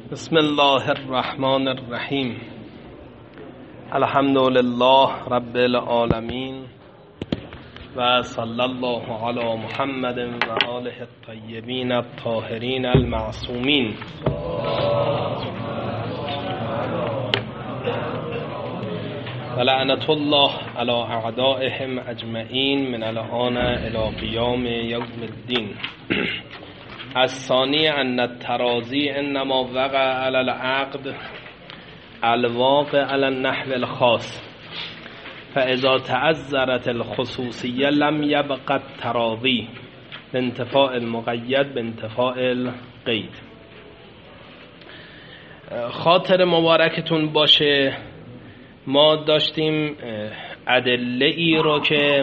بسم الله الرحمن الرحیم. الحمد لله رب العالمین و صلی الله علی محمد و آله الطیبین الطاهرین المعصومین. و لعنت الله علی اعدائهم اجمعین من الآن الی قیام یوم الدین. الثانی ان الترازی انما وقع علی العقد الواقع علی النحو الخاص فاذا تعذرت الخصوصیه لم یبق التراضی بانتفاء المقید بانتفاء القید. خاطر مبارکتون باشه ما داشتیم ادله ای رو که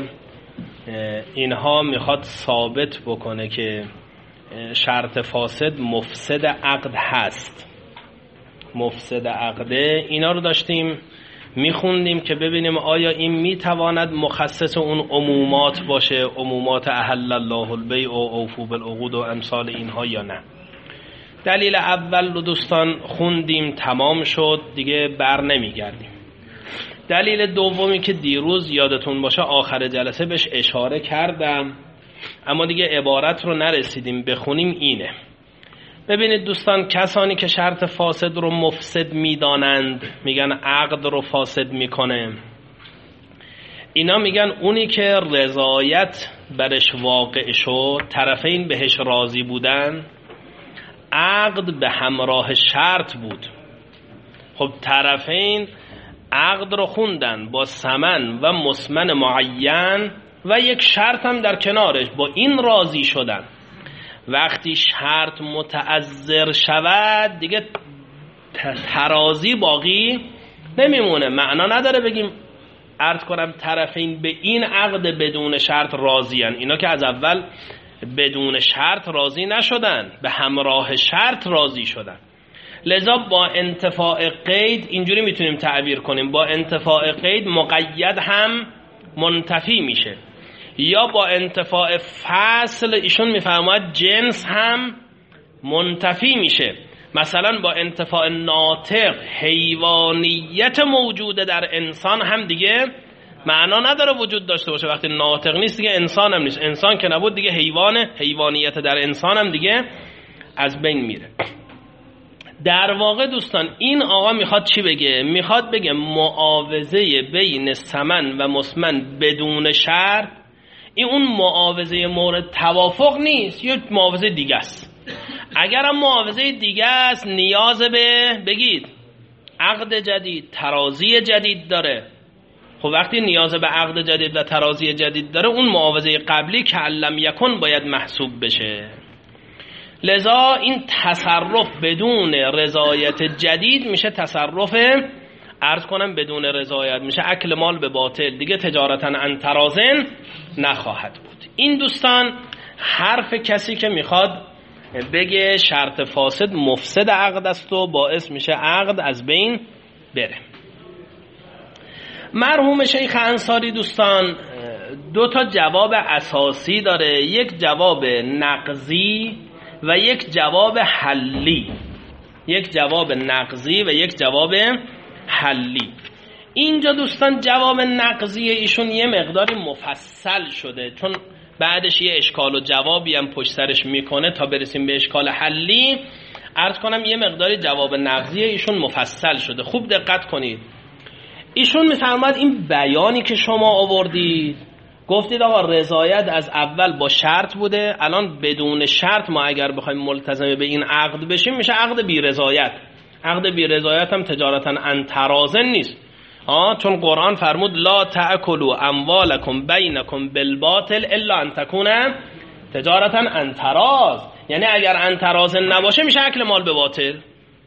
اینها میخواد ثابت بکنه که شرط فاسد مفسد عقد هست. مفسد عقده اینا رو داشتیم میخوندیم که ببینیم آیا این میتواند مخصص اون عمومات باشه، عمومات احل الله البیع و اوفوا بالعقود و امثال اینها یا نه. دلیل اول رو دوستان خوندیم تمام شد دیگه بر نمیگردیم. دلیل دومی که دیروز یادتون باشه آخر جلسه بهش اشاره کردم اما دیگه عبارت رو نرسیدیم بخونیم اینه. ببینید دوستان، کسانی که شرط فاسد رو مفسد میدانند میگن عقد رو فاسد میکنه، اینا میگن اونی که رضایت برش واقع شد، طرفین بهش راضی بودن، عقد به همراه شرط بود. خب طرفین عقد رو خوندن با ثمن و مسمن معین و یک شرط هم در کنارش، با این راضی شدن. وقتی شرط متعذر شود دیگه ترازی باقی نمیمونه. معنا نداره بگیم عرض کنم طرفین به این عقد بدون شرط راضیان. اینا که از اول بدون شرط راضی نشدن، به همراه شرط راضی شدن. لذا با انتفاع قید اینجوری میتونیم تعبیر کنیم، با انتفاع قید مقید هم منتفی میشه، یا با انتفاع فصل ایشون میفرماید جنس هم منتفی میشه. مثلا با انتفاع ناطق حیوانیت موجوده در انسان هم دیگه معنا نداره وجود داشته باشه. وقتی ناطق نیست دیگه انسان هم نیست، انسان که نبود دیگه حیوانیت در انسان هم دیگه از بین میره. در واقع دوستان این آقا میخواد چی بگه؟ میخواد بگه معاوضه بین ثمن و مسمن بدون شرط، این اون معاوضه مورد توافق نیست، یه معاوضه دیگه است. اگرم معاوضه دیگه است نیاز به بگید عقد جدید، ترازی جدید داره. خب وقتی نیاز به عقد جدید و ترازی جدید داره، اون معاوضه قبلی که علم یکن باید محسوب بشه. لذا این تصرف بدون رضایت جدید میشه تصرف عرض کنم بدون رضایت، میشه اکل مال به باطل، دیگه تجارتا عن تراضٍ نخواهد بود. این دوستان حرف کسی که میخواد بگه شرط فاسد مفسد عقد است و باعث میشه عقد از بین بره. مرحوم شیخ انصاری دوستان دو تا جواب اساسی داره، یک جواب نقضی و یک جواب حلی. یک جواب نقضی و یک جواب حلی. اینجا دوستان جواب نقضی ایشون یه مقداری مفصل شده، چون بعدش یه اشکال و جوابی هم پشت سرش میکنه تا برسیم به اشکال حلی. عرض کنم یه مقداری جواب نقضی ایشون مفصل شده. خوب دقت کنید. ایشون میفرماد این بیانی که شما آوردید، گفتید آقا رضایت از اول با شرط بوده، الان بدون شرط ما اگر بخوایم ملتزم به این عقد بشیم میشه عقد بی رضایت. عقد بی رضایت هم تجارتا عن تراضٍ نیست، چون قرآن فرمود لا تأکلوا اموالکم بینکم بالباطل الا ان تکون تجارتا عن تراض. یعنی اگر عن تراض نباشه میشه اکل مال به باطل.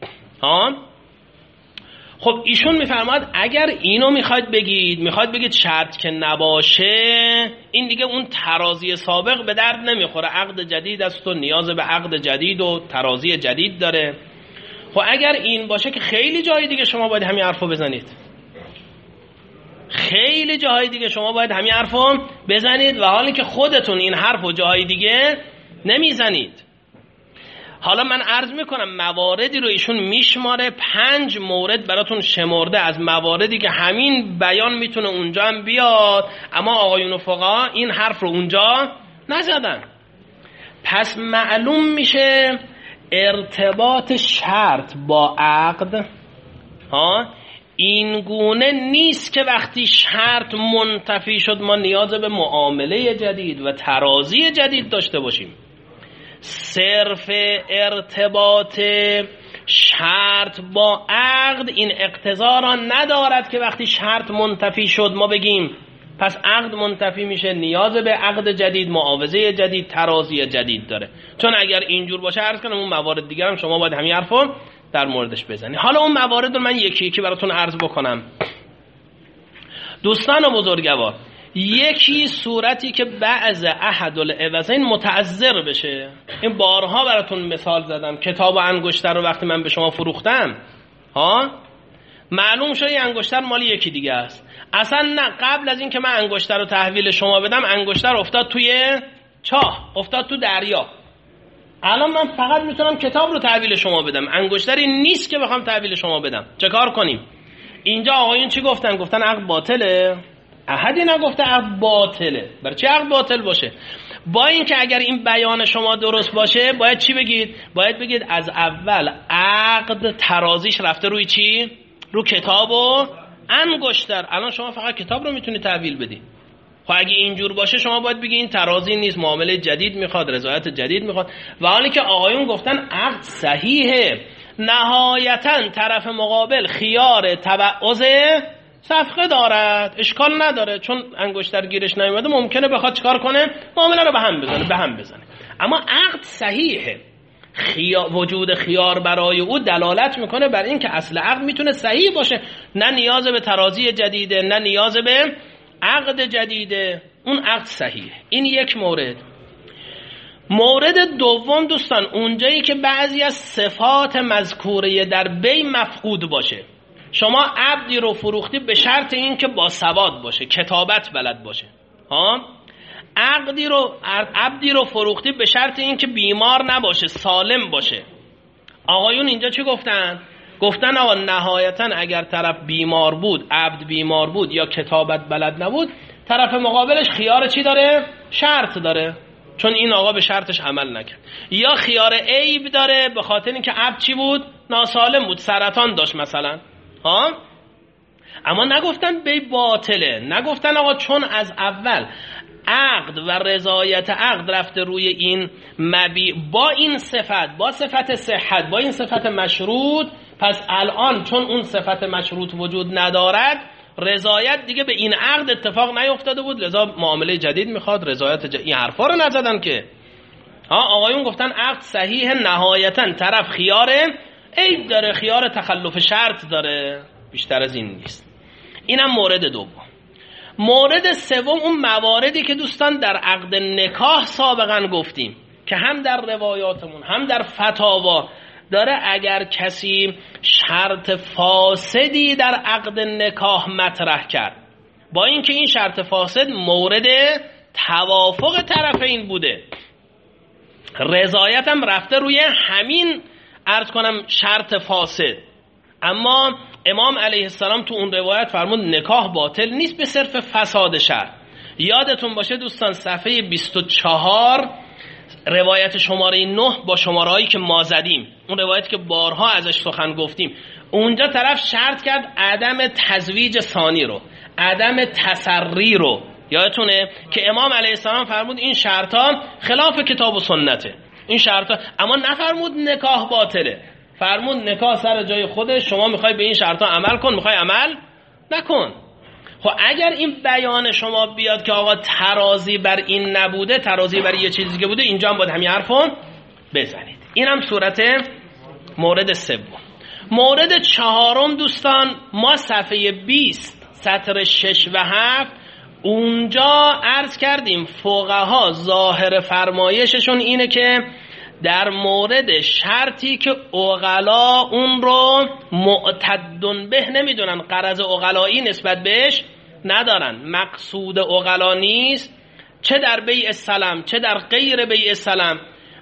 خب ایشون میفرماد اگر اینو میخواید بگید شرط که نباشه، این دیگه اون ترازی سابق به درد نمیخوره. عقد جدید است و نیاز به عقد جدید و ترازی جدید داره. خب اگر این باشه که خیلی جای دیگه شما باید همین حرفو بزنید، خیلی جاهای دیگه شما باید همین حرفو بزنید، و حالی که خودتون این حرفو جاهای دیگه نمیزنید. حالا من عرض میکنم مواردی رو ایشون میشماره، 5 مورد براتون شمرده از مواردی که همین بیان میتونه اونجا هم بیاد، اما آقایون فقها این حرف رو اونجا نزدن. پس معلوم میشه ارتباط شرط با عقد این گونه نیست که وقتی شرط منتفی شد ما نیاز به معامله جدید و ترازی جدید داشته باشیم. صرف ارتباط شرط با عقد این اقتضا را ندارد که وقتی شرط منتفی شد ما بگیم پس عقد منتفی میشه، نیاز به عقد جدید، معاوضه جدید، ترازی جدید داره. چون اگر اینجور باشه عرض کنم اون موارد دیگر هم شما باید همین حرفو در موردش بزنی. حالا اون موارد رو من یکی یکی براتون عرض بکنم. دوستان و بزرگوار، یکی صورتی که بعض احد العوضین متعذر بشه. این بارها براتون مثال زدم. کتاب و انگشتر رو وقتی من به شما فروختم معلوم شد این انگشتر مال یکی دیگه است. اصلا نه، قبل از این که من انگشتر رو تحویل شما بدم انگشتر افتاد توی چاه، افتاد تو دریا. الان من فقط میتونم کتاب رو تحویل شما بدم، انگشتری نیست که بخوام تحویل شما بدم. چه کار کنیم؟ اینجا آقایون چی گفتن؟ گفتن عقد باطله. احدی نگفته عقد باطله. برای چه عقد باطل باشه؟ با اینکه اگر این بیان شما درست باشه باید چی بگید؟ باید بگید از اول عقد ترازیش رفته روی چی؟ رو کتاب و انگشتر. الان شما فقط کتاب رو میتونی تحویل بدی. خب اگه اینجور باشه شما باید بگی این ترازی نیست، معامله جدید میخواد، رضایت جدید میخواد. و حالی که آقایون گفتن عقد صحیحه، نهایتا طرف مقابل خیار تبعض صفقه دارد، اشکال نداره، چون انگشتر گیرش نیومده ممکنه بخواد چیکار کنه؟ معامله رو به هم بزنه. اما عقد صحیحه، وجود خیار برای او دلالت میکنه بر این که اصل عقد میتونه صحیح باشه، نه نیاز به ترازی جدیده، نه نیاز به عقد جدیده، اون عقد صحیحه. این یک مورد. مورد دوم دوستان، اونجایی که بعضی از صفات مذکوره در بی مفقود باشه. شما عبدی رو فروختی به شرط این که با سواد باشه، کتابت بلد باشه. عبدی رو فروختی به شرط این که بیمار نباشه، سالم باشه. آقایون اینجا چی گفتن؟ گفتن آقا نهایتا اگر طرف بیمار بود، عبد بیمار بود یا کتابت بلد نبود، طرف مقابلش خیار چی داره؟ شرط داره، چون این آقا به شرطش عمل نکرد. یا خیار عیب داره به خاطر اینکه عبد چی بود؟ ناسالم بود، سرطان داشت مثلا. اما نگفتن بی باطله، نگفتن آقا چون از اول عقد و رضایت عقد رفته روی این مبیع با این صفت، با صفت صحت، با این صفت مشروط، پس الان چون اون صفت مشروط وجود ندارد رضایت دیگه به این عقد اتفاق نیفتاده بود، لذا معامله جدید میخواد، رضایت این حرفا رو نزدن که. آقایون گفتن عقد صحیح، نهایتا طرف خیار عیب داره، خیار تخلف شرط داره، بیشتر از این نیست. اینم مورد دوم. مورد سوم اون مواردی که دوستان در عقد نکاح سابقا گفتیم که هم در روایاتمون هم در فتاوا داره، اگر کسی شرط فاسدی در عقد نکاح مطرح کرد، با اینکه این شرط فاسد مورد توافق طرفین بوده، رضایت هم رفته روی همین عرض کنم شرط فاسد، اما امام علیه السلام تو اون روایت فرمود نکاح باطل نیست به صرف فساد شرط. یادتون باشه دوستان صفحه 24 روایت شماره 9 با شماره هایی که ما زدیم، اون روایت که بارها ازش سخن گفتیم، اونجا طرف شرط کرد عدم تزویج ثانی رو، عدم تسری رو. یادتونه که امام علیه السلام فرمود این شرط ها خلاف کتاب و سنته، این شرط ها، اما نفرمود نکاح باطله، فرمود نکاح سر جای خودش، شما میخوای به این شرط ها عمل کن، میخوای عمل نکن. خب اگر این بیان شما بیاد که آقا ترازی بر این نبوده، ترازی بر یه چیزی که بوده، اینجا هم باید همین حرفو بزنید. اینم صورت مورد سوم. مورد چهارم دوستان، ما صفحه 20 سطر 6 و 7 اونجا عرض کردیم فقها ظاهر فرمایششون اینه که در مورد شرطی که عقلا اون رو معتدن به نمیدونن، غرض عقلایی نسبت بهش ندارن، مقصود عقلا نیست، چه در بیع السلام چه در غیر بیع السلام،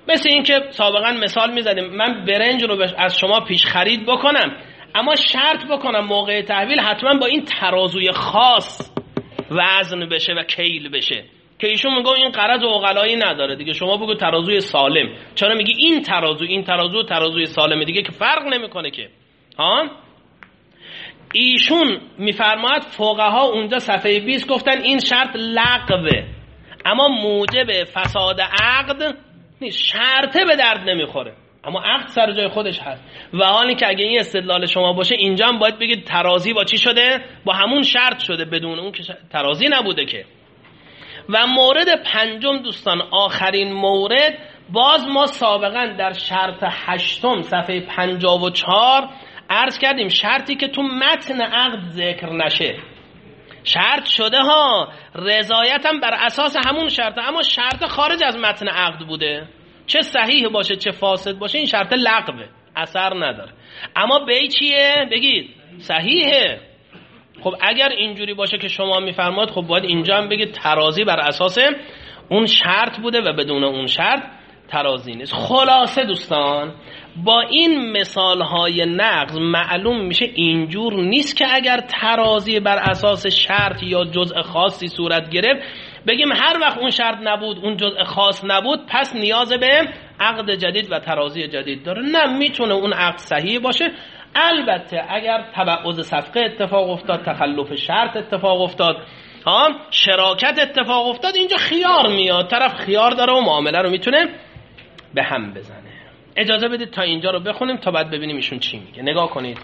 مثل این که سابقا مثال میزدیم من برنج رو از شما پیش خرید بکنم، اما شرط بکنم موقع تحویل حتما با این ترازوی خاص وزن بشه و کیل بشه، که ایشون میگه این غرض عقلایی نداره دیگه، شما بگو ترازوی سالم. چرا میگی این ترازو ترازوی سالمه دیگه، که فرق نمیکنه که. ها ایشون میفرماید فقها اونجا صفحه 20 گفتن این شرط لغوه، اما موجب فساد عقد نیست، شرطه به درد نمیخوره، اما عقد سر جای خودش هست. و حالی که اگه این استدلال شما باشه اینجا هم باید بگید ترازی با چی شده؟ با همون شرط شده، بدون اون که ترازی نبوده که. و مورد پنجم دوستان، آخرین مورد، باز ما سابقا در شرط 8 صفحه 54 عرض کردیم شرطی که تو متن عقد ذکر نشه، شرط شده ها، رضایتم بر اساس همون شرط، اما شرط خارج از متن عقد بوده، چه صحیح باشه چه فاسد باشه این شرط لغوه، اثر نداره. اما بی چیه؟ بگید صحیحه. خب اگر اینجوری باشه که شما میفرماد، خب باید اینجا هم بگید ترازی بر اساس اون شرط بوده و بدون اون شرط ترازی نیست. خلاصه دوستان با این مثالهای نقض معلوم میشه اینجور نیست که اگر ترازی بر اساس شرط یا جزء خاصی صورت گرفت بگیم هر وقت اون شرط نبود اون جزء خاص نبود پس نیاز به عقد جدید و ترازی جدید داره. نه، میتونه اون عقد صحیح باشه، البته اگر تبعض صفقه اتفاق افتاد، تخلف شرط اتفاق افتاد، شراکت اتفاق افتاد، اینجا خیار میاد، طرف خیار داره و معامله رو میتونه به هم بزنه. اجازه بدید تا اینجا رو بخونیم تا بعد ببینیم ایشون چی میگه. نگاه کنید.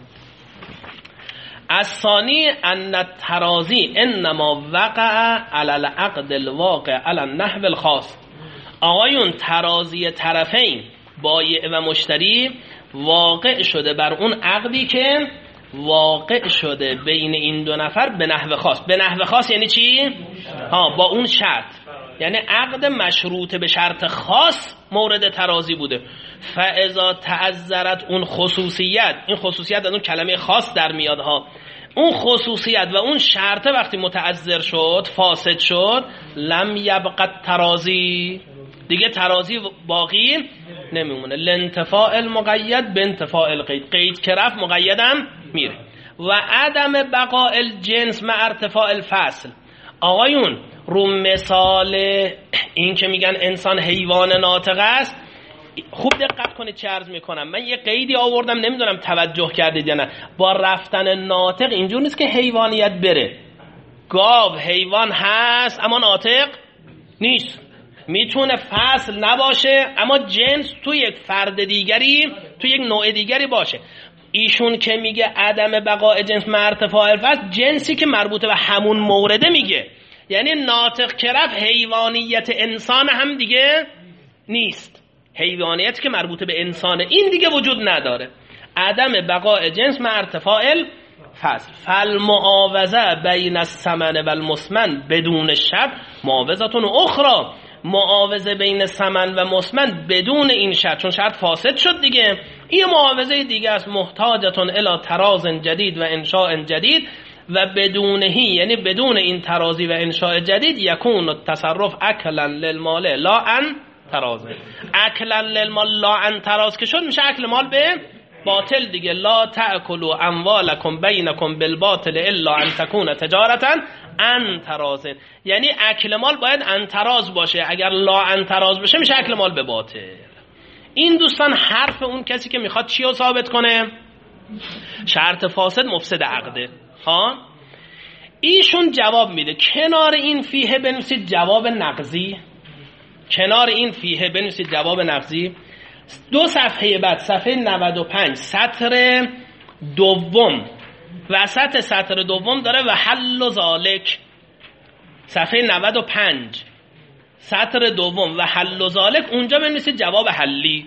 الثانی ان الترازی انما وقع علی العقد الواقع علی النحو الخاص. آقایون ترازی طرفین بایع و مشتری واقع شده بر اون عقدی که واقع شده بین این دو نفر به نحو خاص. به نحو خاص یعنی چی؟ با اون شرط، یعنی عقد مشروط به شرط خاص مورد ترازی بوده. فاذا تعذرت اون خصوصیت، این خصوصیت از اون کلمه خاص در میاد ها، اون خصوصیت و اون شرط وقتی متعذر شد، فاسد شد، لم یبقى ترازی، دیگه ترازی باقی نمیمونه. لانتفاع المقید به انتفاع القید، قید که رفت مقیدم میره. و عدم بقاء الجنس مع ارتفاع الفصل. آقایون رو مثال این که میگن انسان حیوان ناطق است، خوب دقت کنید چه عرض میکنم. من یه قیدی آوردم، نمیدونم توجه کردید یا نه. با رفتن ناطق اینجور نیست که حیوانیت بره. گاو حیوان هست اما ناطق نیست، میتونه فصل نباشه اما جنس تو یک فرد دیگری، تو یک نوع دیگری باشه. ایشون که میگه عدم بقاء جنس مع ارتفاع الفصل، جنسی که مربوطه به همون مورده میگه، یعنی ناطق که رفت حیوانیت انسان هم دیگه نیست، حیوانیت که مربوطه به انسانه این دیگه وجود نداره. عدم بقاء جنس مع ارتفاع الفصل. فالمعاوضه بین الثمن و المثمن بدون شرط معاوضه اخرى. معاوضه بین ثمن و مثمن بدون این شرط، چون شرط فاسد شد دیگه، این معاوضه دیگه است. محتاجتون الی تراز جدید و انشاء جدید. و بدونهی یعنی بدون این ترازی و انشاء جدید یکون التصرف اکلا للمال لا ان تراز. اکلا للمال لا ان تراز که شد میشه اکل مال به باطل دیگه. لا تأکلوا اموالکم بینکم بالباطل الا ان تکون تجارتا ان تراز، یعنی اکل مال باید ان تراز باشه، اگر لا ان تراز بشه میشه اکل مال به باطل. این دوستان حرف اون کسی که میخواد چی رو ثابت کنه؟ شرط فاسد مفسد عقده. ایشون جواب میده. کنار این فیه بنویسید جواب نقضی، کنار این فیه بنویسید جواب نقضی. 2 صفحه بعد، صفحه 95 سطر دوم، وسط سطر دوم داره و حل و ذالک. صفحه 95 سطر دوم و حل و ذالک، اونجا بنویسید جواب حلی.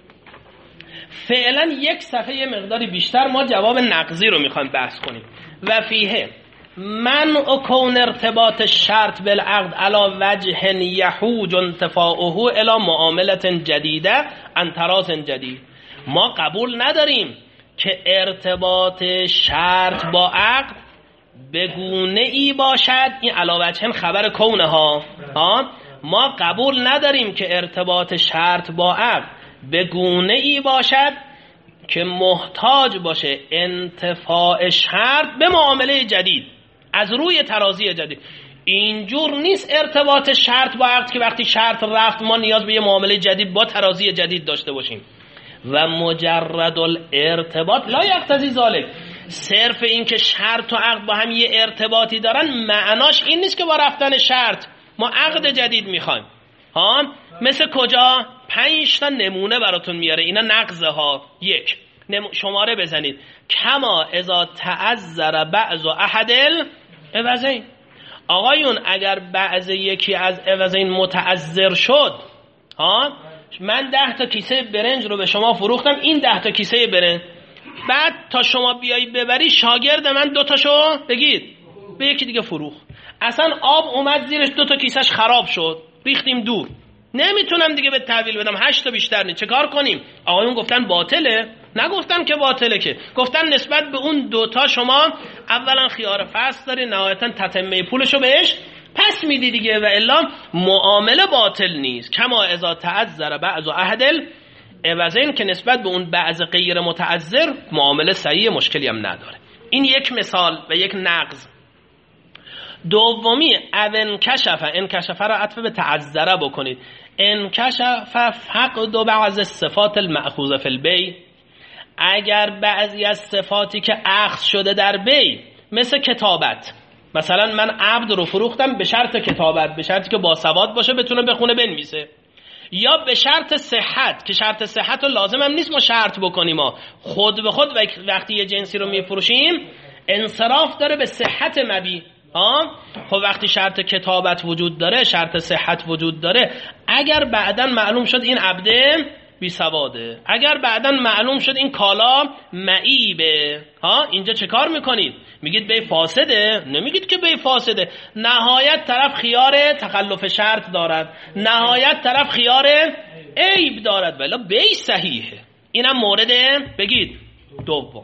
فعلا 1 صفحه مقداری بیشتر ما جواب نقضی رو میخوایم بحث کنیم. و فیه من کون ارتباط شرط بالعقد علی وجه یحوج انتفاعه الی معاملت جدیده عن تراز جدید. ما قبول نداریم که ارتباط شرط با عقد به گونه ای باشد، این علی وجه خبر کونه ها، ما قبول نداریم که ارتباط شرط با عقد به گونه ای باشد که محتاج باشه انتفاع شرط به معامله جدید از روی ترازی جدید. اینجور نیست ارتباط شرط با عقد که وقتی شرط رفت ما نیاز به یه معامله جدید با ترازی جدید داشته باشیم. و مجرد الارتباط لا یقتضی ذلک، صرف این که شرط و عقد با هم یه ارتباطی دارن معناش این نیست که با رفتن شرط ما عقد جدید میخوایم. مثل کجا؟ 5 تا نمونه براتون میاره، اینا نقضه ها. یک شماره بزنید، کما اذا تعذر بعض احد العوضین. آقایون اگر بعض یکی از عوضین متعذر شد، من 10 تا کیسه برنج رو به شما فروختم، این 10 تا کیسه برنج، بعد تا شما بیایی ببری شاگرد من 2 تاشو بگید به یکی دیگه فروخت، اصلا آب اومد زیرش 2 تا کیسهش خراب شد، ریختیم دور، نمیتونم دیگه به تحویل بدم، 8 تا بیشتر نیست، چه کار کنیم؟ آقایون گفتن باطله؟ نگفتن که باطله، که گفتن نسبت به اون 2 تا شما اولا خیار فصل داری، نهایتا تتمه پولشو بهش پس میدی دیگه، و الا معامله باطل نیست. کما اذا تعذر بعض احد العوضین، که نسبت به اون بعض غیر متعذر معامله صحیح، مشکلی هم نداره. این یک مثال و یک نقض. دومی انکشف را عطف به تعذره بکنید. انکشف فقد بعض صفات المأخوذ فی البیع، اگر بعضی از صفاتی که اخذ شده در بیع مثل کتابت، مثلا من عبد رو فروختم به شرط کتابت، به شرطی که باسواد باشه بتونه بخونه بنویسه، یا به شرط صحت که شرط صحت رو لازم هم نیست ما شرط بکنیم، ما خود به خود وقتی یه جنسی رو میفروشیم انصراف داره به صحت مبیع. خب وقتی شرط کتابت وجود داره، شرط صحت وجود داره، اگر بعداً معلوم شد این عبده بی سواده، اگر بعداً معلوم شد این کالا معیبه، اینجا چه کار میکنید؟ میگید بی فاسده؟ نمیگید که بی فاسده، نهایت طرف خیار تخلف شرط دارد، نهایت طرف خیار عیب دارد، ولی بی صحیحه. اینم مورد بگید دوم.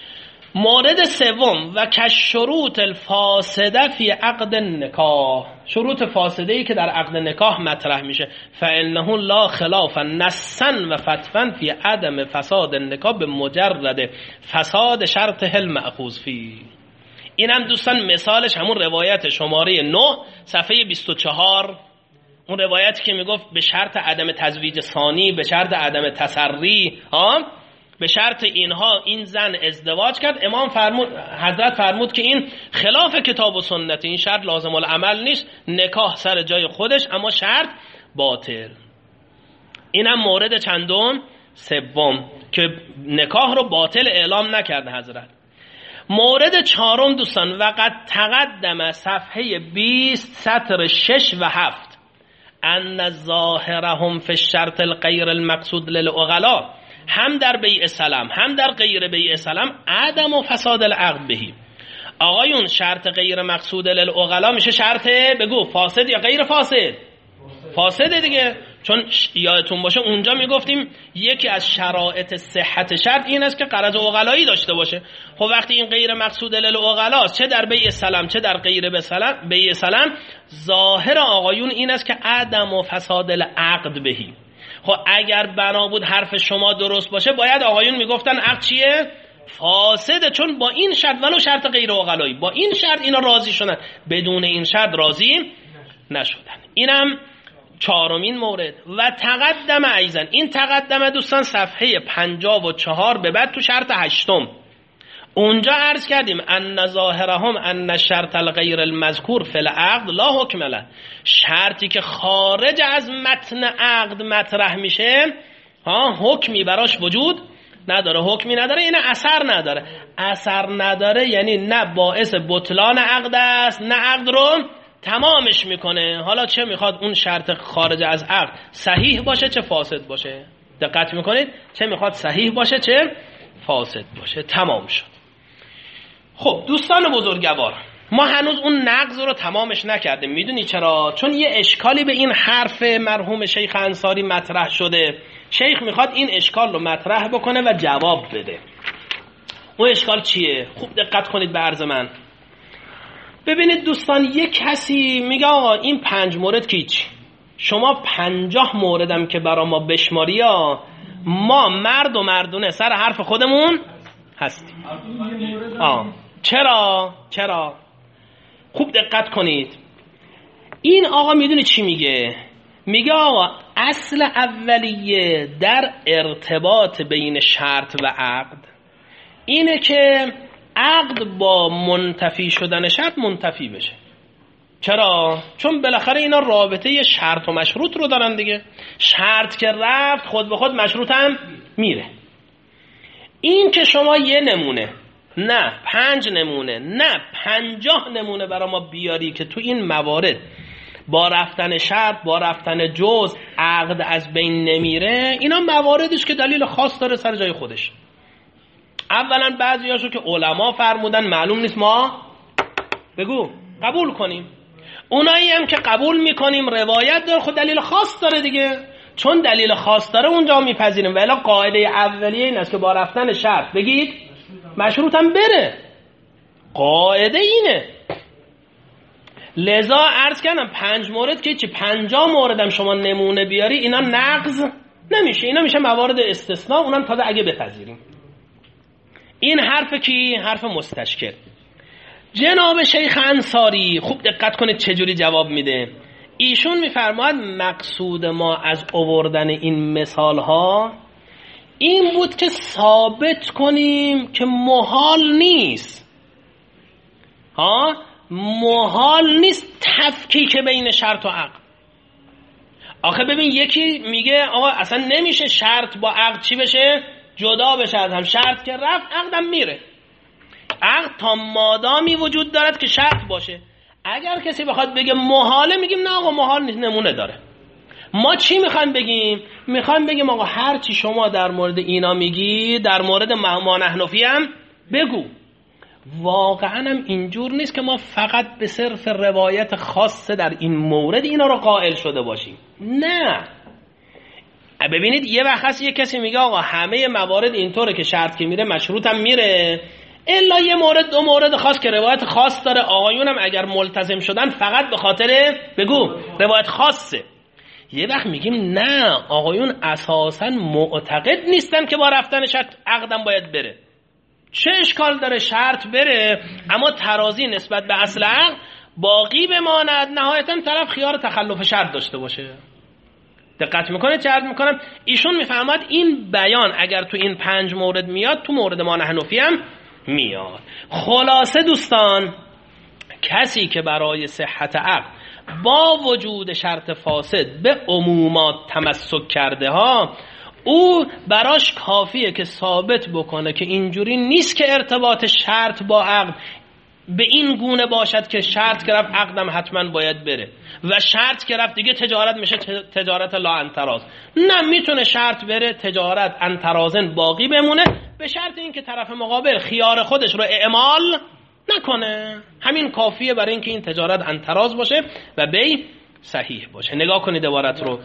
مورد سوم و کشروط الفاسده فی عقد نکاح، شروط فاسده ای که در عقد نکاح مطرح میشه. فانه لا خلاف نصا و فتوا فی عدم فساد النکاح به مجرد فساد شرطه المأخوذ فی. اینم دوستان مثالش همون روایت شماره 9 صفحه 24، اون روایتی که میگفت به شرط عدم تزویج ثانی، به شرط عدم تسری، به شرط اینها این زن ازدواج کرد. امام حضرت فرمود که این خلاف کتاب و سنت، این شرط لازم العمل نیست، نکاح سر جای خودش اما شرط باطل. اینم مورد چندم؟ سوم، که نکاح رو باطل اعلام نکرده حضرت. مورد چهارم دوستان، وقد تقدم صفحه 20 سطر 6 و 7 ان ظاهرهم فی الشرط الغیر المقصود للعقلاء، هم در بیع سلام هم در غیر بیع سلام عدم و فساد العقد بهی. آقایون شرط غیر مقصود للعقلاء میشه شرط بگو فاسد یا غیر فاسد؟ فاسده دیگه، چون یادتون باشه اونجا میگفتیم یکی از شرایط صحت شرط این است که غرض عقلایی داشته باشه. خب وقتی این غیر مقصود للعقلاء چه در بیع سلام چه در غیر بیع سلام، ظاهر آقایون این است که عدم و فساد العقد بهی. خب اگر بنا بود حرف شما درست باشه باید آقایون میگفتن عقد چیه؟ فاسده، چون با این شرط ولو شرط غیر عقلایی با این شرط اینا راضی شدن، بدون این شرط راضی نشدن. اینم چهارمین مورد. و تقدم ایزن، این تقدم دوستان صفحه 54 به بعد تو شرط 8، اونجا عرض کردیم ان ظاهرهم ان شرط الغیر المذکور فی العقد لا حکم له، شرطی که خارج از متن عقد مطرح میشه حکمی براش وجود نداره، حکمی نداره یعنی اثر نداره. اثر نداره یعنی نه باعث بطلان عقد است نه عقد رو تمامش میکنه. حالا چه میخواد اون شرط خارج از عقد صحیح باشه چه فاسد باشه، دقت میکنید، چه میخواد صحیح باشه چه فاسد باشه، تمام شد. خب دوستان بزرگوار، ما هنوز اون نقض رو تمامش نکردیم. میدونی چرا؟ چون یه اشکالی به این حرف مرحوم شیخ انصاری مطرح شده. شیخ میخواد این اشکال رو مطرح بکنه و جواب بده. اون اشکال چیه؟ خوب دقت کنید به عرض من. ببینید دوستان، یه کسی میگه آقا این 5 مورد که هیچ، شما 50 موردم که برا ما بشماری ها، ما مرد و مردونه سر حرف خودمون هستیم. چرا؟ خوب دقت کنید. این آقا میدونی چی میگه؟ میگه آقا اصل اولیه در ارتباط بین شرط و عقد اینه که عقد با منتفی شدن شرط منتفی بشه. چرا؟ چون بالاخره اینا رابطه شرط و مشروط رو دارن دیگه. شرط که رفت خود به خود مشروط هم میره. این که شما یه نمونه، نه 5 نمونه، نه 50 نمونه برای ما بیاری که تو این موارد با رفتن شرط، با رفتن جز عقد از بین نمیره، اینا مواردش که دلیل خاص داره سر جای خودش. اولا بعضیاشو که علما فرمودن معلوم نیست ما بگو قبول کنیم. اونایی هم که قبول میکنیم روایت داره، خود دلیل خاص داره دیگه. چون دلیل خاص داره اونجا میپذیریم. ولی قاعده اولیه این است که با رفتن شرط بگید مشروط هم بره. قاعده اینه. لذا عرض کردم 5 مورد که چی 50 موردم شما نمونه بیاری اینا نقض نمیشه، اینا میشه موارد استثناء، اونم تازه اگه بپذیریم. این حرف کی؟ حرف مستشکل. جناب شیخ انصاری خوب دقت کنید چجوری جواب میده. ایشون میفرماید مقصود ما از آوردن این مثال ها این بود که ثابت کنیم که محال نیست، محال نیست تفکیک بین شرط و عقد. آخه ببین یکی میگه آقا اصلا نمیشه شرط با عقد چی بشه؟ جدا بشه از هم. شرط که رفت عقدم میره. عقد تا مادامی وجود دارد که شرط باشه. اگر کسی بخواد بگه محاله، میگیم نه آقا محال نیست، نمونه داره. ما چی میخوایم بگیم؟ میخوایم بگیم آقا هر چی شما در مورد اینا میگی در مورد ما نحنفی هم بگو. واقعا هم اینجور نیست که ما فقط به صرف روایت خاصه در این مورد اینا رو قائل شده باشیم. نه، ببینید یه وقت هست یه کسی میگه آقا همه موارد اینطوره که شرط که میره مشروط هم میره، الا یه مورد 2 مورد خاص که روایت خاص داره، آقایون هم اگر ملتزم شدن فقط به خاطر بگو روایت خاصه. یه وقت میگیم نه، آقایون اساسا معتقد نیستن که با رفتن شرط عقدم باید بره. چه اشکال داره شرط بره اما ترازی نسبت به اصل عقد باقی بماند، نهایتا طرف خیار تخلف شرط داشته باشه. دقت میکنه چه عرض میکنم؟ ایشون میفهمد این بیان اگر تو این 5 مورد میاد تو مورد ما نحنفی هم میاد. خلاصه دوستان، کسی که برای صحت عقد با وجود شرط فاسد به عمومات تمسک کرده ها، او براش کافیه که ثابت بکنه که اینجوری نیست که ارتباط شرط با عقد به این گونه باشد که شرط که رفت عقدم حتما باید بره و شرط که رفت دیگه تجارت میشه تجارت لا انتراز. نه، میتونه شرط بره تجارت انترازن باقی بمونه به شرط اینکه طرف مقابل خیار خودش رو اعمال نکنه. همین کافیه برای اینکه این تجارت انتراز باشه و بی صحیح باشه. نگاه کنید عبارت رو.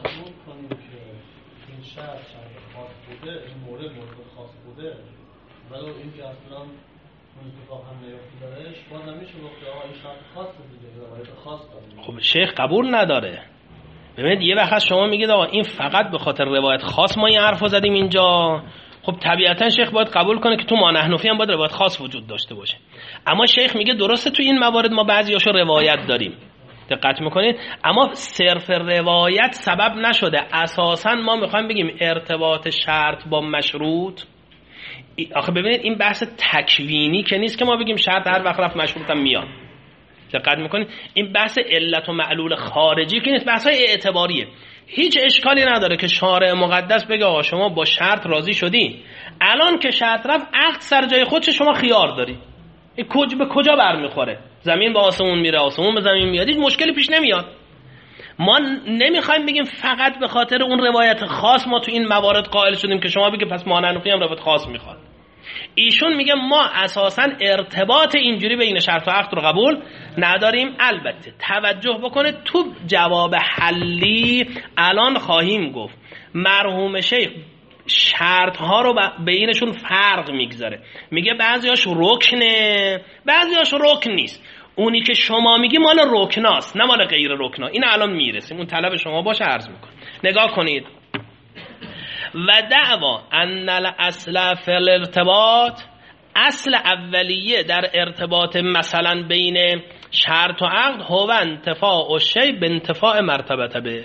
این مورد خاص بوده ولی اینکه اصلا اون اتفاق هم نیفتادهش باز نمیشه گفت آقا این شرط خاص بوده، روایت خاص داره. خب شیخ قبول نداره. ببینید یه وقت شما میگید آقا این فقط به خاطر روایت خاص ما این حرفو زدیم اینجا، خب طبیعتا شیخ باید قبول کنه که تو ما نحنفی هم باید روایت خاص وجود داشته باشه. اما شیخ میگه درسته تو این موارد ما بعضیاشو روایت داریم، دقت میکنید، اما صرف روایت سبب نشده. اساسا ما میخوایم بگیم ارتباط شرط با مشروط. آخه ببینید این بحث تکوینی که نیست که ما بگیم شرط هر وقت رفت مشروط هم میاد. دقت میکنید این بحث علت و معلول خارجی که نیست، بحث های هیچ اشکالی نداره که شارع مقدس بگه آقا شما با شرط راضی شدی، الان که شرط رفت عقد سر جای خودش شما خیار داری. این به کجا برمیخوره؟ زمین به آسمون میره، آسمون به زمین میاد، هیچ مشکلی پیش نمیاد. ما نمیخوایم بگیم فقط به خاطر اون روایت خاص ما تو این موارد قائل شدیم که شما بگی پس ما نحنفی هم روایت خاص میخواد. ایشون میگه ما اساسا ارتباط اینجوری بین شرط و عقد رو قبول نداریم. البته توجه بکنه تو جواب حلی الان خواهیم گفت مرحوم شیخ شرط ها رو بینشون فرق میگذاره، میگه بعضیاش رکنه بعضیاش رکن نیست. اونی که شما میگی مال رکناست نه مال غیر رکنا. این الان میرسیم، اون طلب شما باشه عرض میکنم. نگاه کنید. و دعوا ان الاصل فی الارتباط، اصل اولیه در ارتباط مثلا بین شرط و عقد هو انتفاع الشیء به انتفاع مرتبط به.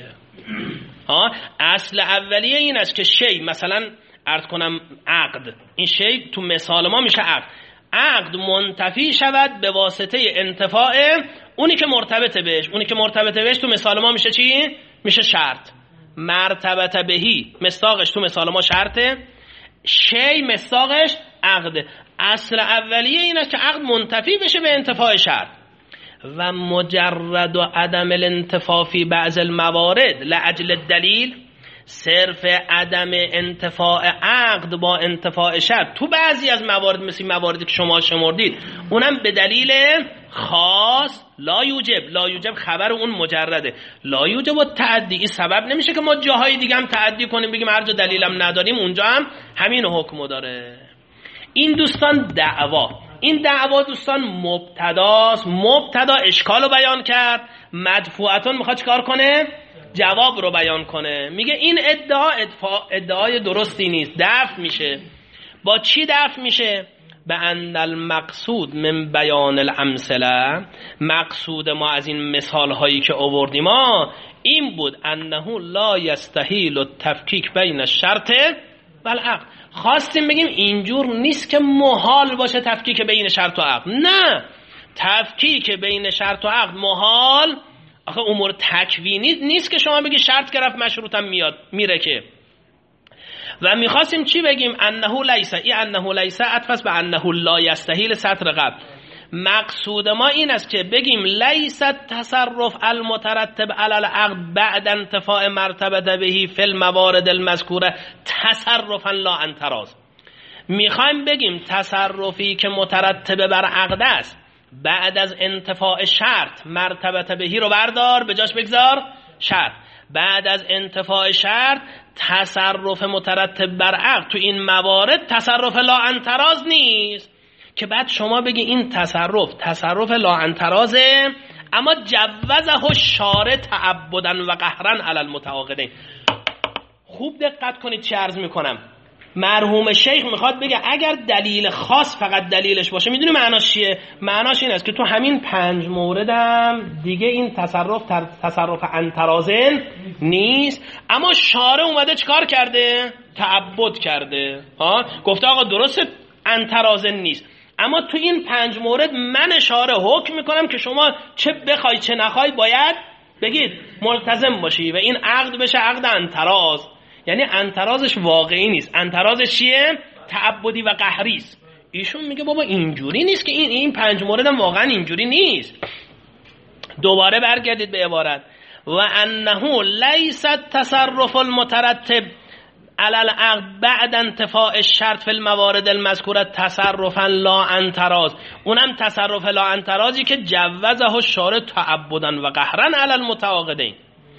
اصل اولیه این است که شیء، مثلا عرض کنم عقد، این شیء تو مثال ما میشه عقد منتفی شود به واسطه انتفاع اونی که مرتبط بهش. اونی که مرتبط بهش تو مثال ما میشه چی؟ میشه شرط. مرتبط بهی مصداقش تو مثال ما شرطه، شی مصداقش عقده. اصل اولیه این است که عقد منتفی بشه به انتفاع شرط. و مجرد و عدم الانتفاع فی بعض الموارد لاجل الدلیل، صرف عدم انتفاع عقد با انتفاع شرط تو بعضی از موارد، مثل مواردی که شما شمردید، اونم به دلیل خاص، لا یوجب خبر اون مجرده، لا یوجب و تعدی. این سبب نمیشه که ما جاهای دیگه هم تعدی کنیم بگیم هر جا دلیلم نداریم اونجا هم همین حکم داره. این دوستان دعوا، این دعوا دوستان مبتداست. مبتدا اشکال رو بیان کرد، مدفوعتون میخواد چیکار کنه؟ جواب رو بیان کنه. میگه این ادعای درستی نیست، دفع میشه. با چی دفع میشه؟ به ان المقصود من بیان الامثله، مقصود ما از این مثال هایی که آوردیم این بود انه لا یستحیل التفکیک بین الشرط و العقد. خواستیم بگیم اینجور نیست که محال باشه تفکیک بین شرط و عقد، نه، تفکیک بین شرط و عقد محال. آخه امور تکوینی نیست که شما بگی شرط گرفت مشروطم میاد میره که. و میخواستیم چی بگیم؟ انه لیس، ای انه لیس عطف به انه لا یستحیل سطر قبل. مقصود ما این است که بگیم لیس تصرف المترتب علی العقد بعد انتفاع مرتبه بهی فی الموارد المذکوره تصرفا لا انتراز. میخوایم بگیم تصرفی که مترتب بر عقد است بعد از انتفاع شرط، مرتبه بهی رو بردار به جاش بگذار شرط، بعد از انتفاع شرط تصرف مترتب بر عقد تو این موارد تصرف لا انتراز نیست که بعد شما بگی این تصرف لا انترازه اما جوزه الشارع تعبداً و قهراً علی المتعاقدین. خوب دقت کنید چه عرض میکنم. مرحوم شیخ میخواد بگه اگر دلیل خاص فقط دلیلش باشه، میدونی معناش چیه؟ معناش این است که تو همین 5 موردم دیگه این تصرف انترازن نیست، اما شارع اومده چیکار کرده؟ تعبد کرده. گفته آقا درسته انترازن نیست، اما تو این 5 مورد من شارع حکم میکنم که شما چه بخوای چه نخوای باید بگید ملتزم باشی و این عقد بشه عقد انتراز. یعنی انترازش واقعی نیست، انترازش چیه؟ تعبدی و قهری است. ایشون میگه بابا اینجوری نیست که این 5 مورد هم واقعا اینجوری نیست. دوباره برگردید به عبارت و انه لیس تصرف المترتب علی العقد بعد انتفاع الشرط فی الموارد المذکوره تصرفا لا انتراز. اونم تصرف لا انترازی که جوزه الشارع تعبداً و قهراً علی المتعاقدین.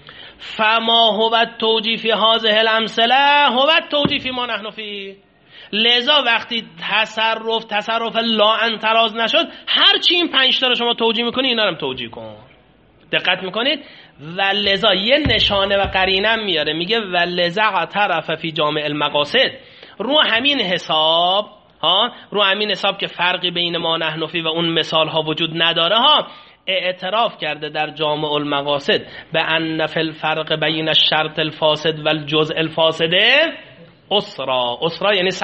فما هو التوجیه فی هذه الامثله هو التوجیه فی ما نحن فیه. لذا وقتی تصرف لا انتراز نشد، هر چی این 5 تا رو شما توجیه میکنی اینا رو هم توجیه کن. دقت میکنید؟ و لذا یه نشانه و قرینه میاره، میگه و لذا طرف فی جامع المقاصد. رو همین حساب که فرقی بین ما نحن فیه و اون مثال ها وجود نداره اعتراف کرده در جامع المقاصد به ان فی الفرق بین الشرط الفاسد و الجزء الفاسده اسرا یعنی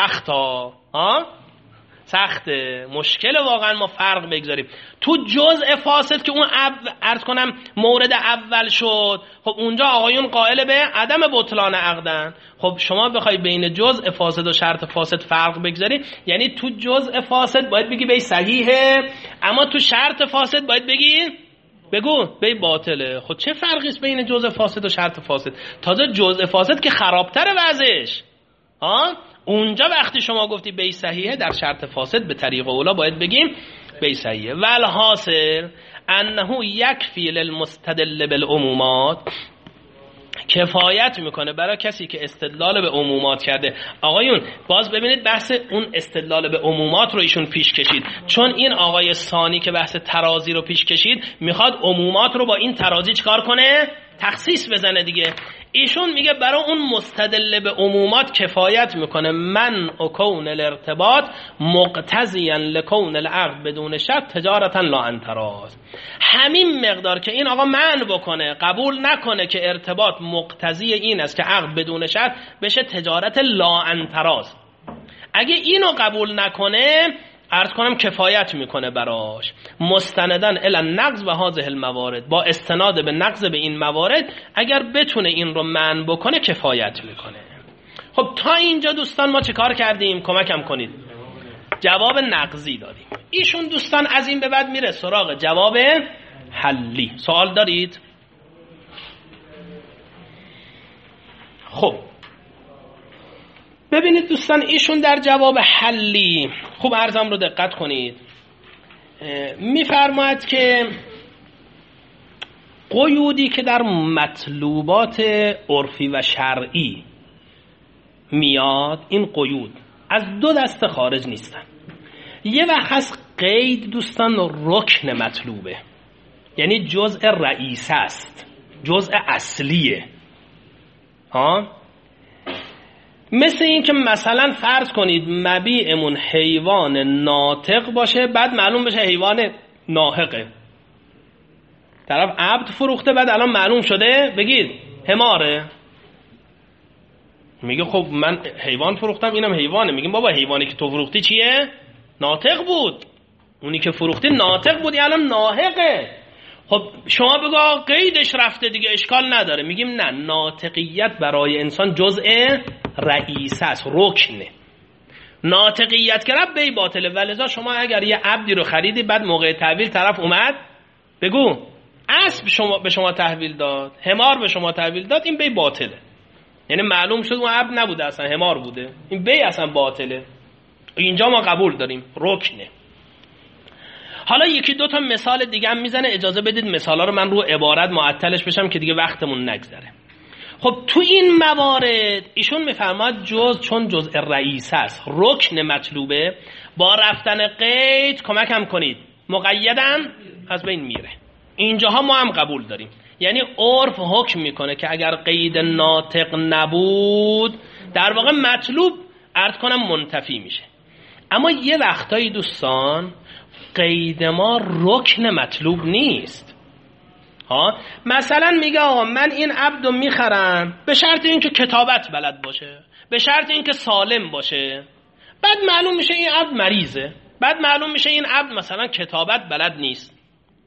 سخته، مشکل واقعا ما فرق بگذاریم. تو جزء فاسد که اون عرض کنم مورد اول شد، خب اونجا آقایون قائل به عدم بطلان عقدن. خب شما بخوای بین جزء فاسد و شرط فاسد فرق بگذاری، یعنی تو جزء فاسد باید بگی بی صحیحه، اما تو شرط فاسد باید بگو بی باطله. خب چه فرقی است بین جزء فاسد و شرط فاسد؟ تازه جزء فاسد که خرابتره وضعش. اونجا وقتی شما گفتی بی صحیحه، در شرط فاسد به طریق اولا باید بگیم بی صحیحه. والحاصل انه یکفی للمستدل بالعمومات، کفایت میکنه برای کسی که استدلال به عمومات کرده. آقایون باز ببینید بحث اون استدلال به عمومات رو ایشون پیش کشید، چون این آقای ثانی که بحث ترازی رو پیش کشید میخواد عمومات رو با این ترازی چکار کنه؟ تخصیص بزنه دیگه. ایشون میگه برای اون مستدل به عمومات کفایت میکنه من و کون الارتباط مقتضیا لکون العقد بدون شرط تجارتا لا عن تراز. همین مقدار که این آقا منع بکنه، قبول نکنه که ارتباط مقتضی این است که عقد بدون شرط بشه تجارت لا عن تراز، اگه اینو قبول نکنه عرض کنم کفایت میکنه براش مستندن الی النقض و هذه الموارد، با استناد به نقض به این موارد اگر بتونه این رو منع بکنه کفایت میکنه. خب تا اینجا دوستان ما چه کار کردیم؟ کمکم کنید. جواب نقضی دادیم. ایشون دوستان از این به بعد میره سراغ جواب حلی. سوال دارید؟ خب ببینید دوستان ایشون در جواب حلی خوب عرضم رو دقت کنید، میفرماید که قیودی که در مطلوبات عرفی و شرعی میاد، این قیود از دو دسته خارج نیستن. یه وقت هست قید دوستان رکن مطلوبه، یعنی جزء رئیس است، جزء اصلیه. مثل این که مثلا فرض کنید مبیعمون حیوان ناطق باشه، بعد معلوم بشه حیوان ناحقه. طرف عبد فروخته، بعد الان معلوم شده بگید حماره. میگه خب من حیوان فروختم اینم حیوانه. میگیم بابا حیوانی که تو فروختی چیه؟ ناطق بود. اونی که فروختی ناطق بود، الان ناحقه. خب شما بگو قیدش رفته دیگه اشکال نداره. میگیم نه، ناطقیت برای انسان جزء رئیس است، رکنه. ناطقیت که رفت بی باطله. ولذا شما اگر یه عبدی رو خریدی بعد موقع تحویل طرف اومد بگو اسب به شما تحویل داد، حمار به شما تحویل داد، این بی باطله. یعنی معلوم شد اون عبد نبوده، اصلا حمار بوده، این بی اصلا باطله. اینجا ما قبول داریم، رکنه. حالا یکی دو تا مثال دیگه هم میزنه، اجازه بدید مثالا رو من رو عبارت معطلش بشم که دیگه وقتمون نگذره. خب تو این موارد ایشون میفرماد چون جزء رئیس است، رکن مطلوبه، با رفتن قید کمکم کنید مقیدم از بین میره. اینجاها ما هم قبول داریم، یعنی عرف حکم میکنه که اگر قید ناطق نبود در واقع مطلوب عرض کنم منتفی میشه. اما یه وقتایی دوستان قید ما رکن مطلوب نیست. مثلا میگه آقا من این عبدو میخرم به شرط اینکه کتابت بلد باشه، به شرط اینکه سالم باشه. بعد معلوم میشه این عبد مریضه، بعد معلوم میشه این عبد مثلا کتابت بلد نیست.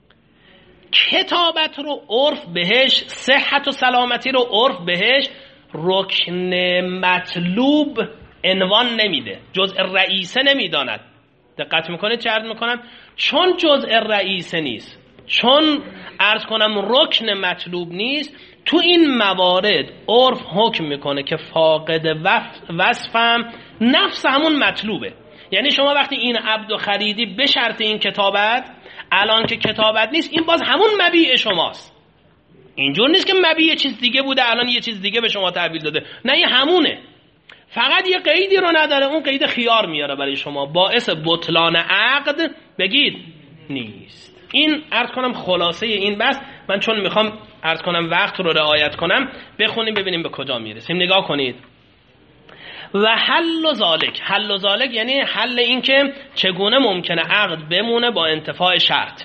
کتابت رو عرف بهش، صحت و سلامتی رو عرف بهش رکن مطلوب عنوان نمیده، جزء رئیسه نمیداند. دقت میکنه چه عرض میکنم؟ چون جزء رئیسه نیست، چون عرض کنم رکن مطلوب نیست، تو این موارد عرف حکم میکنه که فاقد وصفم نفس همون مطلوبه. یعنی شما وقتی این عبدو خریدی به شرط این کتابت، الان که کتابت نیست این باز همون مبیع شماست. اینجور نیست که مبیع یه چیز دیگه بوده الان یه چیز دیگه به شما تحویل داده، نه این همونه، فقط یه قیدی رو نداره، اون قید خیار میاره برای شما، باعث بطلان عقد بگید نیست. این عرض کنم خلاصه این بحث. من چون میخوام عرض کنم وقت رو رعایت کنم، بخونیم ببینیم به کجا میرسیم. نگاه کنید. و حل ذالک یعنی حل این که چگونه ممکنه عقد بمونه با انتفاع شرط.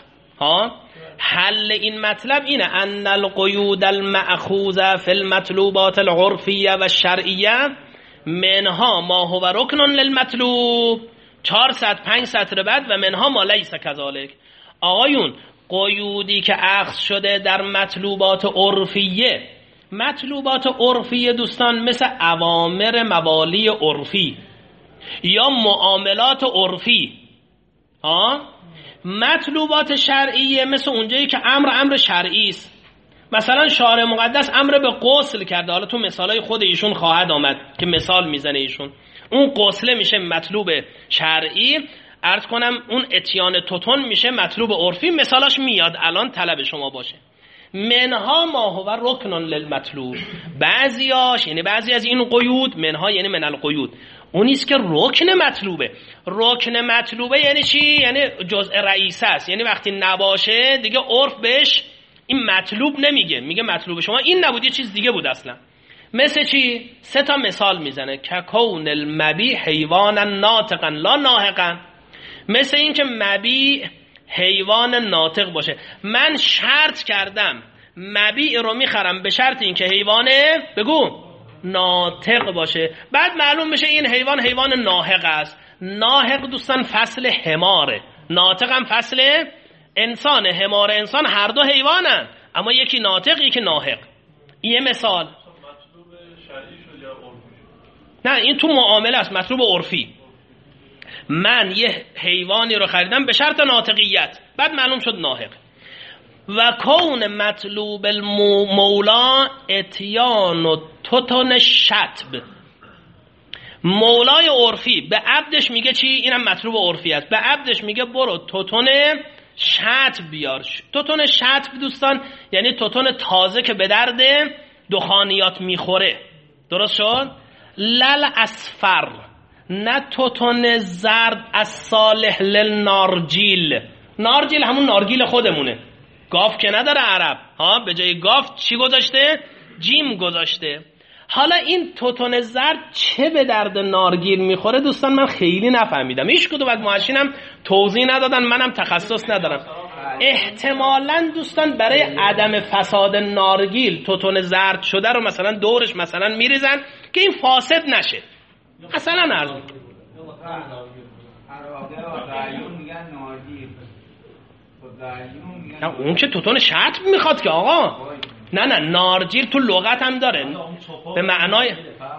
حل این مطلب اینه ان القیود المأخوذه فی المطلوبات العرفیه و الشرعیه منها ما هو رکن للمطلوب، 405 سطر بعد، و منها ما لیس کذالک. آقایون قیودی که اخذ شده در مطلوبات عرفیه، مطلوبات عرفیه دوستان مثل اوامر موالی عرفی یا معاملات عرفی، مطلوبات شرعیه مثل اونجایی که امر شرعی است. مثلا شارع مقدس امر به غسل کرده، حالا تو مثالای خود ایشون خواهد آمد که مثال میزنه ایشون، اون غسله میشه مطلوب شرعی، عرض کنم اون اتیان توتون میشه مطلوب عرفی. مثالاش میاد الان طلب شما باشه. منها ما هو رکن للمطلوب، بعضیاش یعنی بعضی از این قیود، منها یعنی من القیود، اونیست که رکن مطلوبه. رکن مطلوبه یعنی چی؟ یعنی جزء رئیسه است، یعنی وقتی نباشه دیگه عرف بهش این مطلوب نمیگه، میگه مطلوب شما این نبود، یه چیز دیگه بود اصلا. مثل چی؟ 3 تا مثال میزنه. ککون المبیع حیوانا ناطقا لا ناهقا، مثل این که مبیع حیوان ناطق باشه. من شرط کردم مبیع رو میخرم به شرط این که حیوانه بگو ناطق باشه، بعد معلوم بشه این حیوان ناهق است. ناهق دوستان فصل حماره، ناطق هم فصل انسان. حمار انسان هر دو حیوانن، اما یکی ناطق یکی ناهق. یه مثال. نه این تو معامله است، مطلوب عرفی. من یه حیوانی رو خریدم به شرط ناطقیت، بعد معلوم شد ناهق. و کون مطلوب المولا اتیان و توتن شطب. مولای عرفی به عبدش میگه چی؟ اینم مطلوب عرفی است. به عبدش میگه برو توتن شطب بیار. توتن شطب دوستان یعنی توتن تازه که به درد دخانیات میخوره. درست شد؟ لل اصفر، نه توتن زرد از صالح للنارجیل. نارجیل همون نارگیل خودمونه، گاف که نداره عرب ها، به جای گاف چی گذاشته؟ جیم گذاشته. حالا این توتن زرد چه به درد نارگیل میخوره دوستان من خیلی نفهمیدم، هیچ کدوم از مؤشرین توضیح ندادن، منم تخصص ندارم. احتمالاً دوستان برای عدم فساد نارگیل توتن زرد شده رو مثلا دورش مثلا میریزن که این فاسد نشه. مثلا عرض اون که توتن شطب میخواد که آقا، نه نارجیل تو لغت هم داره به معنای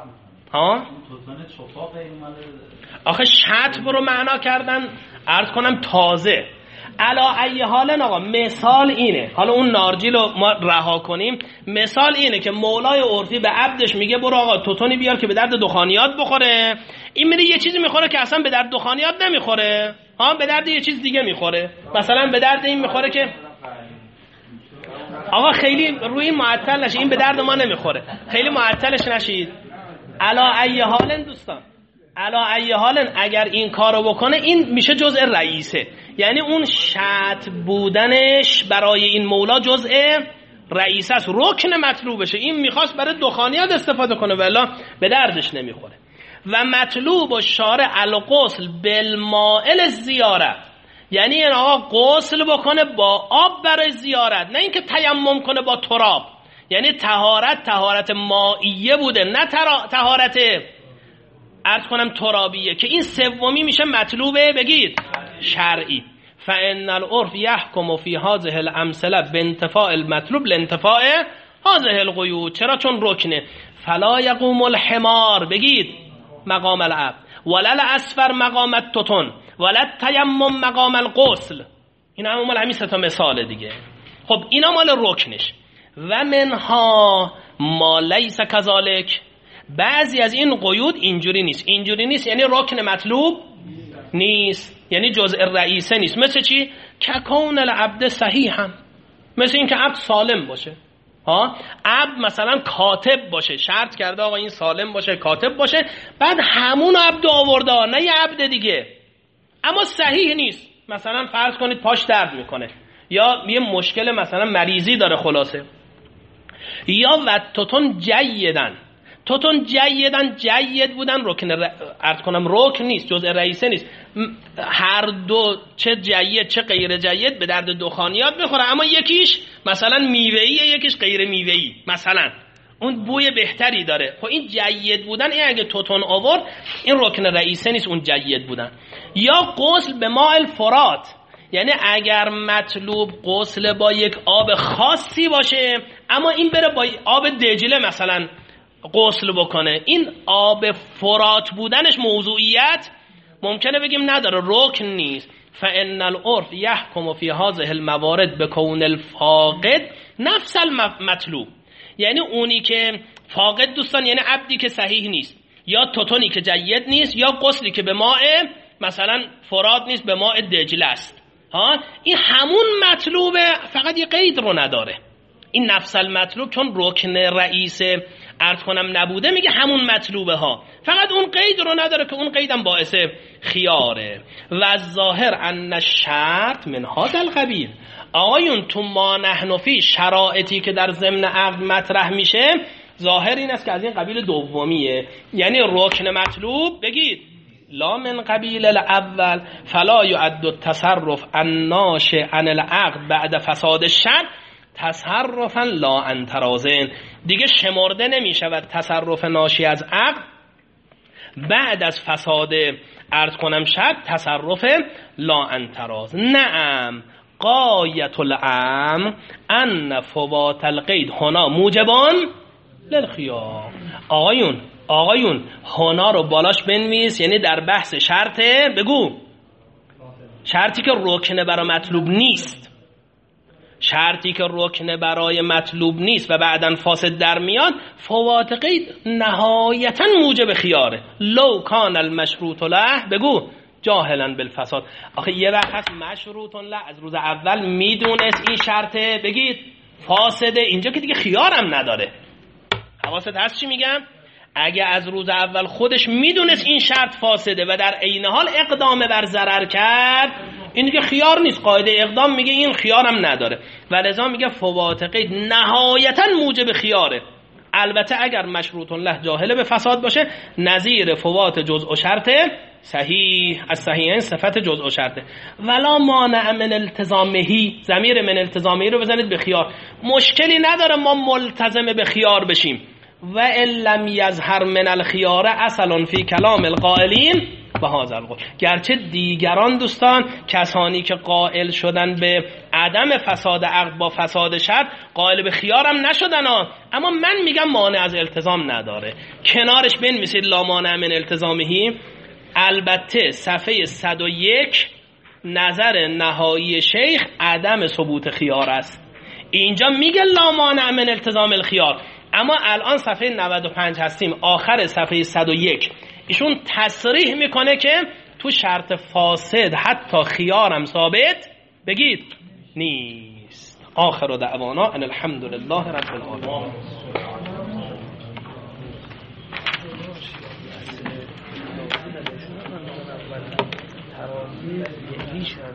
آخه شطب رو معنا کردن عرض کنم تازه. علا ای حال آقا مثال اینه، حالا اون نارجیل رو ما رها کنیم، مثال اینه که مولای عرفی به عبدش میگه برو آقا توتونی بیار که به درد دخانیات بخوره. این میره یه چیزی میخوره که اصلا به درد دخانیات نمیخوره، به درد یه چیز دیگه میخوره. مثلا به درد این میخوره که آقا خیلی روی این معطل نشید، این به درد ما نمیخوره، خیلی معطلش نشید. علا ای حال دوستان، علا ای حال اگر این کارو بکنه این میشه جزء رئیسه، یعنی اون شرط بودنش برای این مولا جزء رئیسه است، رکن مطلوبشه. این میخواست برای دخانیات استفاده کنه ولی به دردش نمیخوره. و مطلوب و شارع الغسل بالمائل زیارت، یعنی این آقا غسل بکنه با آب برای زیارت، نه اینکه تیمم کنه با تراب. یعنی طهارت مائیه بوده، نه طهارت عرض کنم ترابیه، که این سومی میشه مطلوبه بگید شرعی. فان العرف يحكم في هذه الامثله بانتفاء المطلوب لانتفاء هذه القيود. چرا؟ چون رکنه. فلا يقوم الحمار بگید مقام العبد، ولا الاصفر مقام التوتن، ولا التيمم مقام الغسل. اینا همین 3 تا مثال دیگه. خب اینا مال رکنش. و منها ما لیس کذالک، بعضی از این قیود اینجوری نیست یعنی رکن مطلوب نیست، یعنی جزء رئیسه نیست. مثل چی؟ ککون العبد صحیحا، مثل این که عبد سالم باشه. عبد مثلا کاتب باشه، شرط کرده آقا این سالم باشه کاتب باشه، بعد همون عبد آورده، نه یه عبد دیگه، اما صحیح نیست. مثلا فرض کنید پاش درد میکنه یا یه مشکل مثلا مریضی داره خلاصه. یا و توتن جید بودن رکن نیست، جزء رئیسه نیست. هر دو چه جید چه غیر جید به درد دخانیات میخوره، اما یکیش مثلا میوه‌ایه یکیش غیر میوه‌ای، مثلا اون بوی بهتری داره. خب این جید بودن، این اگه توتن آورد این رکن رئیسه نیست، اون جید بودن. یا غسل به ماء الفرات، یعنی اگر مطلوب غسل با یک آب خاصی باشه، اما این بره با آب دجله مثلا غسل بکنه، این آب فرات بودنش موضوعیت ممکنه بگیم نداره، رکن نیست. فان العرف يحكم في هذه الموارد بكون الفاقد نفس المطلوب، یعنی اونی که فاقد دوستان یعنی عبدی که صحیح نیست، یا توتونی که جید نیست، یا غسلی که به ماء مثلا فرات نیست، به ماء دجله است. این همون مطلوبه، فقط یه قید رو نداره. این نفس المطلوب چون رکن رئیس عرض کنم نبوده میگه همون مطلوبه ها، فقط اون قید رو نداره که اون قیدم باعث خیاره. و ظاهر ان الشرط من هذا القبیل. آقایون تو ما نحن فی شرایطی که در ضمن عقد مطرح میشه ظاهر این است که از این قبیل دومیه، یعنی رکن مطلوب بگید لا من قبیل الاول فلا یعد التصرف الناشئ عن العقد بعد فساد الشرط تصرفا لا عن تراضٍ. دیگه شمرده نمیشود تصرف ناشی از عقد بعد از فساد عرض کنم شرط تصرف لا عن تراض. نعم غایت الامر ان فوات القید هنا موجبان للخیار. آقایون هنا رو بالاش بنویس، یعنی در بحث شرطه، بگو شرطی که رکن برای مطلوب نیست، شرطی که رکن برای مطلوب نیست و بعداً فاسد در میاد، فوات قید نهایتاً موجب خیاره. لو کان المشروط له بگو جاهلاً بالفساد. آخه یه وقت هست مشروط له از روز اول میدونست این شرطه، بگید فاسده، اینجا که دیگه خیارم نداره. حواست هست چی میگم؟ اگه از روز اول خودش میدونست این شرط فاسده و در عین حال اقدام بر ضرر کرد، این دیگه خیار نیست. قاعده اقدام میگه این خیارم نداره و لذا میگه فوات قید نهایتا موجب خیاره. البته اگر مشروط له جاهل به فساد باشه، نظیر فوات جزء و شرطه صحیح از صحیحین صفت جزء و شرطه. ولا مانع من التزامهی، ضمیر من التزامهی رو بزنید به خیار. مشکلی نداره ما ملتزم به خیار بشیم. و ان لم یظهر من الخیار اصلا فی کلام القائلین و هذا القول. گرچه دیگران دوستان کسانی که قائل شدن به عدم فساد عقد با فساد شرط قائل به خیارم نشدن ها، اما من میگم مانع از التزام نداره. کنارش بنویسید لا مانع من التزامهی. البته صفحه 101 نظر نهایی شیخ عدم ثبوت خیار است. اینجا میگه لا مانع من التزام الخیار، اما الان صفحه 95 هستیم آخر صفحه 101 ایشون تصریح میکنه که تو شرط فاسد حتی خیارم ثابت بگید نیست. آخر دعوانا ان الحمد لله رب العالمین.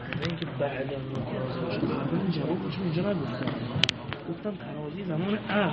گفتم ترازی زمان